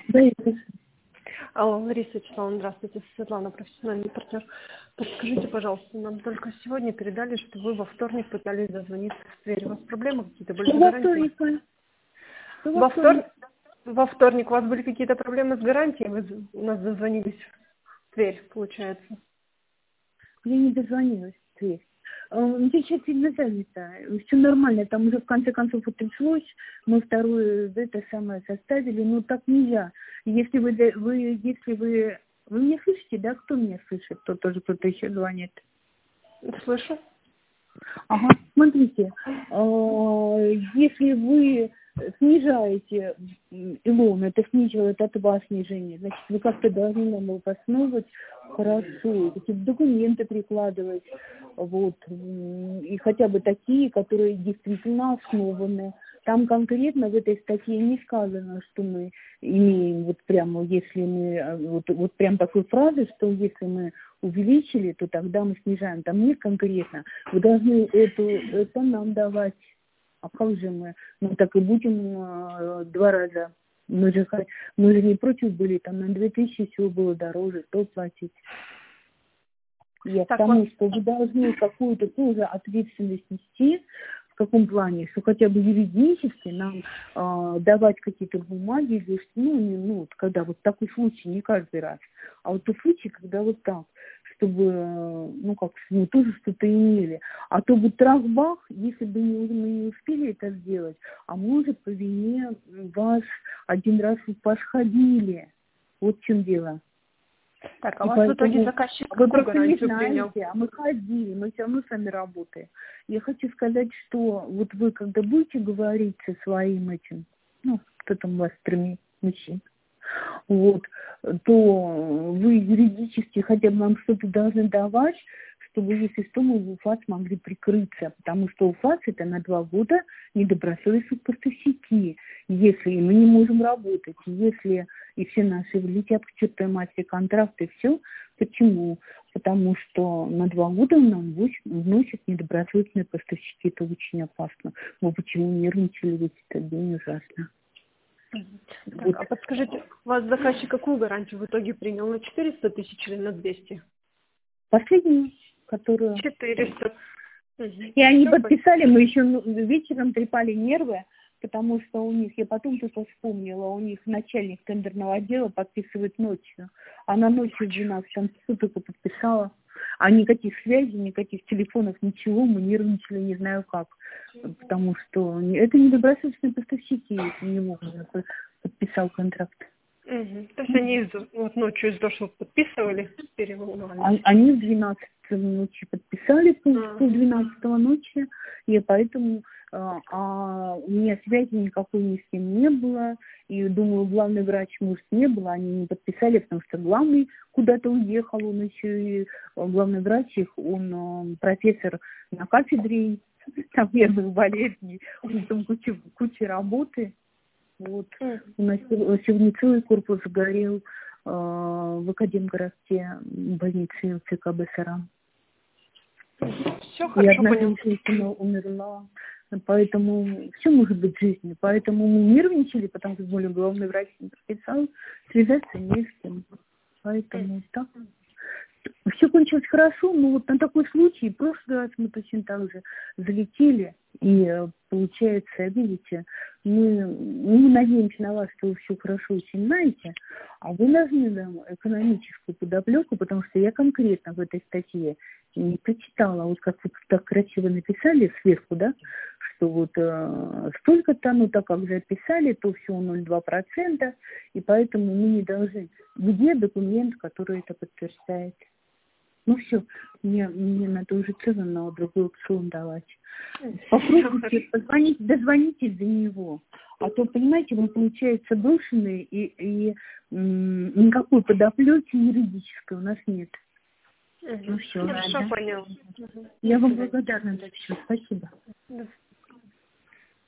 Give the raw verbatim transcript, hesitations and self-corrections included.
Да, я слышу. Алло, Лариса Вячеславовна, здравствуйте, Светлана, профессиональный партнер. Подскажите, пожалуйста, нам только сегодня передали, что вы во вторник пытались дозвониться в Тверь. У вас проблемы какие-то были с Что во гарантией? вторник? Что во Во вторник? вторник, во вторник у вас были какие-то проблемы с гарантией? Вы з- у нас дозвонились в Тверь, получается. Я не дозвонилась в Тверь. Э, ну, Я сейчас сильно занята. Все нормально. Там уже в конце концов утряслось. Мы второе это самое составили. Но так нельзя. Если вы, да- вы, если вы, вы меня слышите, да? Кто меня слышит? То тоже кто-то еще звонит. Слышу. Ага, смотрите, э, если вы снижаете м, Илон, это снижает от вас снижение, значит, вы как-то должны нам его основывать хорошо, какие-то документы прикладывать, вот, м, и хотя бы такие, которые действительно основаны. Там конкретно в этой статье не сказано, что мы имеем вот прямо, если мы, э, вот, вот прям такой фразы, что если мы увеличили, то тогда мы снижаем. Там нет конкретно. Вы должны эту, это нам давать. А как же мы? Мы так и будем э, два раза. Мы же, х- мы же не против были, там на две тысячи всего было дороже, что платить. Я к Так, тому, вот, что вы должны какую-то тоже ответственность нести, в каком плане, что хотя бы юридически нам э, давать какие-то бумаги, или что, ну, не, ну, вот когда вот такой случай, не каждый раз, а вот тот случай, когда вот так, чтобы, э, ну, как, мы тоже что-то имели. А то бы трах-бах, если бы не, мы не успели это сделать, а мы уже по вине вас один раз в паш ходили. Вот в чем дело. так, а И у вас в итоге поэтому заказчик вы какую просто не гарантию принял? знаете, а мы ходили, мы все равно с вами работаем. Я хочу сказать, что вот вы, когда будете говорить со своим этим, ну, кто там у вас треми мужчин, вот, то вы юридически хотя бы нам что-то должны давать, чтобы, если что, мы в УФАС могли прикрыться, потому что УФАС это на два года недобросовестные поставщики, если мы не можем работать, если и все наши влетят к чертовой матери контракты, все. Почему? Потому что на два года нам вносят недобросовестные поставщики, это очень опасно. Мы почему нервничали в этот день ужасно. Так, Вот. а подскажите, у вас заказчик какую гарантию в итоге принял? На четыреста тысяч или на двести? Последнюю, которую... четыреста. Мгм. И они Всё, подписали, мы еще ну, вечером трепали нервы, потому что у них, я потом только вспомнила, у них начальник тендерного отдела подписывает ночью. Она ночью в двенадцатом часу только подписала. А никаких связей, никаких телефонов, ничего, мы нервничали, не знаю как. Потому что не- это недобросовестные поставщики, если не вовремя подписал контракт. Мгм. То есть они из- вот ночью из-за того, что подписывали, переволновались. А- Они в двенадцать ночи подписали, пол А, пол двенадцатого ночи, и поэтому а, а у меня связи никакой ни с кем не было, и думаю, главный врач, может, не было, они не подписали, потому что главный куда-то уехал, он еще и а, главный врач их, он а, профессор на кафедре, там нервных болезней, у него там куча, куча работы. Вот. Мгм. У нас сев- сегодня целый корпус сгорел э, в Академгородке больнице ЦКБ «Саран». Все И хорошо, одна понял. женщина умерла. Поэтому все может быть в жизни. Поэтому мы нервничали, потому что более главный врач не подписал, связаться не с кем. Поэтому так. Все кончилось хорошо, но вот на такой случай, в прошлый раз мы точно так же залетели, и э, получается, видите, мы, мы надеемся на вас, что вы все хорошо очень знаете, а вы должны нам экономическую подоплеку, потому что я конкретно в этой статье не прочитала, вот как вы так красиво написали сверху, да, что вот э, столько-то, ну так как же описали, то всего ноль целых два десятых процента, и поэтому мы не должны. Где документ, который это подтверждает? Ну все, мне, мне надо уже цену на другой аукцион давать. Попробуйте позвонить, дозвонитесь до него. А то, понимаете, вы, получается, брошенные, и, и м, никакой подоплеки юридической у нас нет. Мгм. Ну все, Хорошо, ладно. понял. Мгм. Я До вам свидания. благодарна за все. Спасибо. До